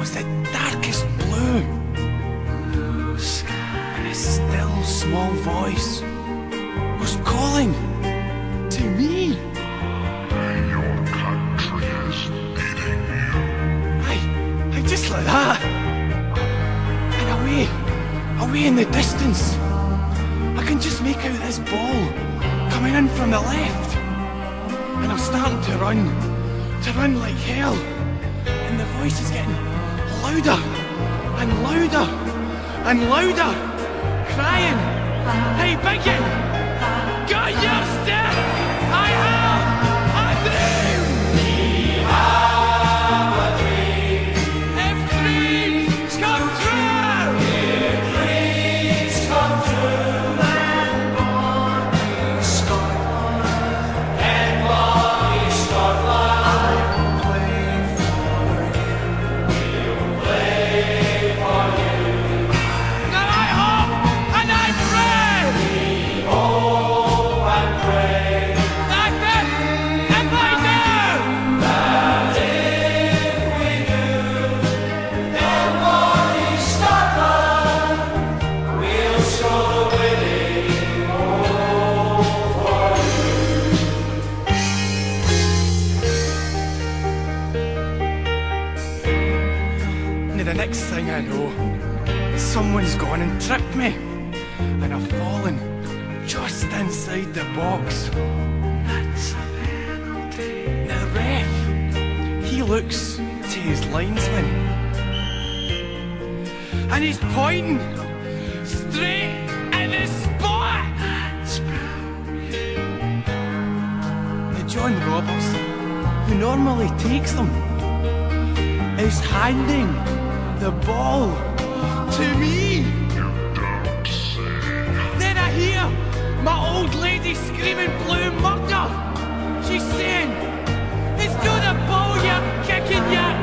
was the darkest blue. And a still small voice was calling to me. Your country is needing you. Aye, just like that. And away in the distance, I can just make out this ball coming in from the left. And I'm starting to run like hell. And the voice is getting louder and louder and louder, crying, "Hey, Biggin, got your stick! I have a dream! We have a dream! If dreams come true! If dreams come true! Then born in Scotland! Then born in Scotland! I will play for you! We'll play for you! And I hope and I pray! We hope and pray! That if I do! That if we do! Then born in Scotland! We'll score the winning goal for you. Now the next thing I know, someone's gone and tripped me, and I've fallen just inside the box. That's a penalty. Now the ref, he looks to his linesman, and he's pointing straight at the spot. That's brilliant. Now John Roberts, who normally takes them, is handing the ball to me. You don't say. Then I hear my old lady screaming blue murder. She's saying, "It's not a ball you're kicking, you